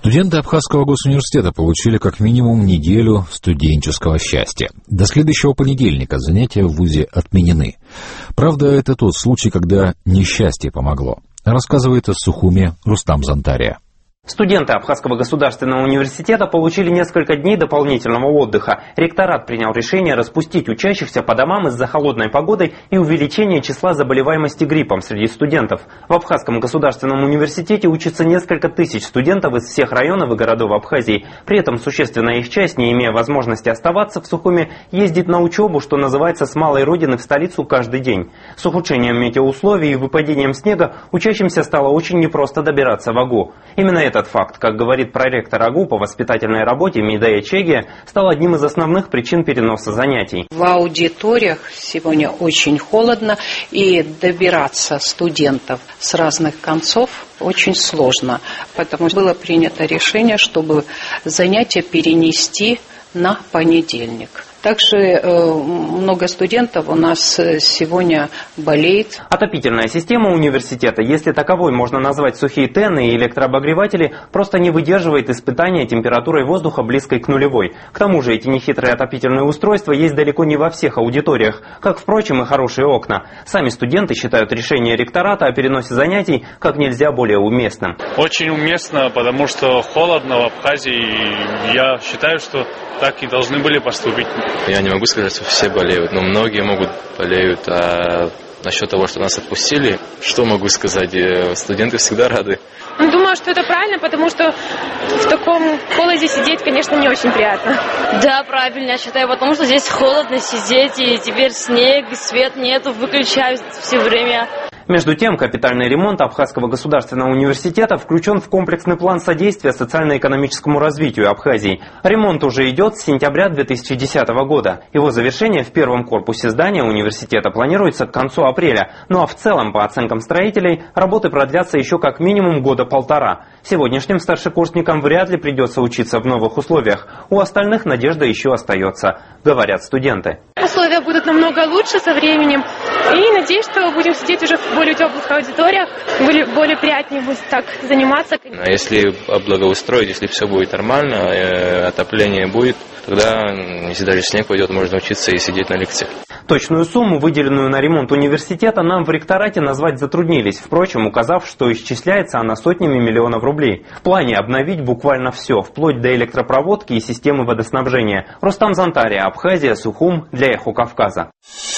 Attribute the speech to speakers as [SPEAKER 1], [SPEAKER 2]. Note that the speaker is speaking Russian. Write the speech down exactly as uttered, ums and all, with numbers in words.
[SPEAKER 1] Студенты Абхазского госуниверситета получили как минимум неделю студенческого счастья. До следующего понедельника занятия в вузе отменены. Правда, это тот случай, когда несчастье помогло, рассказывает о Сухуме Рустам Зантария.
[SPEAKER 2] Студенты Абхазского государственного университета получили несколько дней дополнительного отдыха. Ректорат принял решение распустить учащихся по домам из-за холодной погоды и увеличения числа заболеваемости гриппом среди студентов. В Абхазском государственном университете учатся несколько тысяч студентов из всех районов и городов Абхазии. При этом существенная их часть, не имея возможности оставаться в Сухуме, ездит на учебу, что называется, с малой родины в столицу каждый день. С ухудшением метеоусловий и выпадением снега учащимся стало очень непросто добираться в АГУ. Именно это Этот факт, как говорит проректор АГУ по воспитательной работе Медая Чегия, стал одним из основных причин переноса занятий.
[SPEAKER 3] В аудиториях сегодня очень холодно, и добираться студентов с разных концов очень сложно. Поэтому было принято решение, чтобы занятия перенести на понедельник. Также э, много студентов у нас сегодня болеет.
[SPEAKER 2] Отопительная система университета, если таковой можно назвать сухие тены и электрообогреватели, просто не выдерживает испытания температурой воздуха близкой к нулевой. К тому же эти нехитрые отопительные устройства есть далеко не во всех аудиториях, как, впрочем, и хорошие окна. Сами студенты считают решение ректората о переносе занятий как нельзя более уместным.
[SPEAKER 4] Очень уместно, потому что холодно в Абхазии. Я считаю, что так и должны были поступить.
[SPEAKER 5] Я не могу сказать, что все болеют, но многие могут болеют. А насчет того, что нас отпустили, что могу сказать? Студенты всегда рады.
[SPEAKER 6] Думаю, что это правильно, потому что в таком холоде сидеть, конечно, не очень приятно.
[SPEAKER 7] Да, правильно, я считаю, потому что здесь холодно сидеть, и теперь снег, свет нету, выключают все время.
[SPEAKER 2] Между тем, капитальный ремонт Абхазского государственного университета включен в комплексный план содействия социально-экономическому развитию Абхазии. Ремонт уже идет с сентября две тысячи десятого года. Его завершение в первом корпусе здания университета планируется к концу апреля. Ну а в целом, по оценкам строителей, работы продлятся еще как минимум года полтора. Сегодняшним старшекурсникам вряд ли придется учиться в новых условиях. У остальных надежда еще остается, говорят студенты.
[SPEAKER 6] Условия будут намного лучше со временем. И надеюсь, что будем сидеть уже в более теплых аудиториях, более, более приятнее будет так заниматься.
[SPEAKER 5] А если облагоустроить, если все будет нормально, э, отопление будет, тогда, если даже снег пойдет, можно учиться и сидеть на лекции.
[SPEAKER 2] Точную сумму, выделенную на ремонт университета, нам в ректорате назвать затруднились, впрочем, указав, что исчисляется она сотнями миллионов рублей. В плане обновить буквально все, вплоть до электропроводки и системы водоснабжения. Рустам Зантария, Абхазия, Сухум, для Эхо Кавказа.